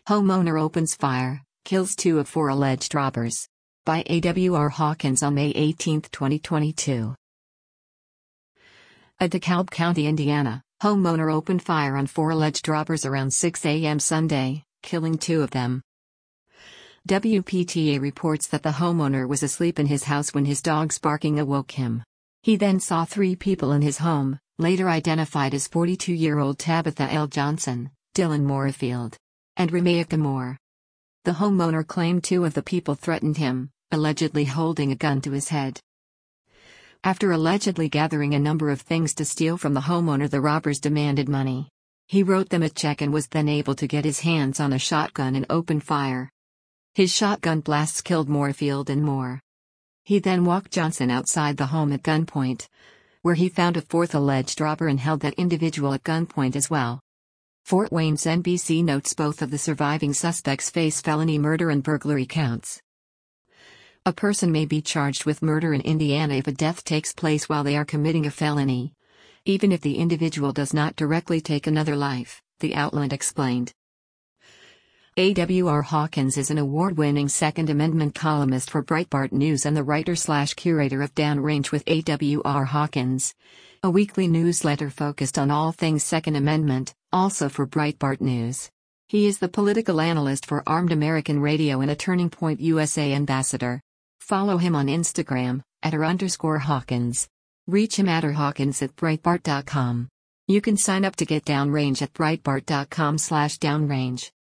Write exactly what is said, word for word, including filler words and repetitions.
Homeowner opens fire, kills two of four alleged robbers. By A W R Hawkins on May eighteenth, twenty twenty-two. A DeKalb County, Indiana, homeowner opened fire on four alleged robbers around six a m Sunday, killing two of them. W P T A reports that the homeowner was asleep in his house when his dog's barking awoke him. He then saw three people in his home, later identified as forty-two-year-old Tabitha L. Johnson, Dylan Moorfield, and Rameyka Moore. The homeowner claimed two of the people threatened him, allegedly holding a gun to his head. After allegedly gathering a number of things to steal from the homeowner, the robbers demanded money. He wrote them a check and was then able to get his hands on a shotgun and open fire. His shotgun blasts killed Moorfield and Moore. He then walked Johnson outside the home at gunpoint, where he found a fourth alleged robber and held that individual at gunpoint as well. Fort Wayne's N B C notes both of the surviving suspects face felony murder and burglary counts. A person may be charged with murder in Indiana if a death takes place while they are committing a felony, even if the individual does not directly take another life, the outlet explained. A W R Hawkins is an award-winning Second Amendment columnist for Breitbart News and the writer-slash-curator of Downrange with A W R Hawkins, a weekly newsletter focused on all things Second Amendment, also for Breitbart News. He is the political analyst for Armed American Radio and a Turning Point U S A ambassador. Follow him on Instagram, at r underscore Hawkins. Reach him at r Hawkins at Breitbart dot com. You can sign up to get Downrange at Breitbart dot com slash Downrange.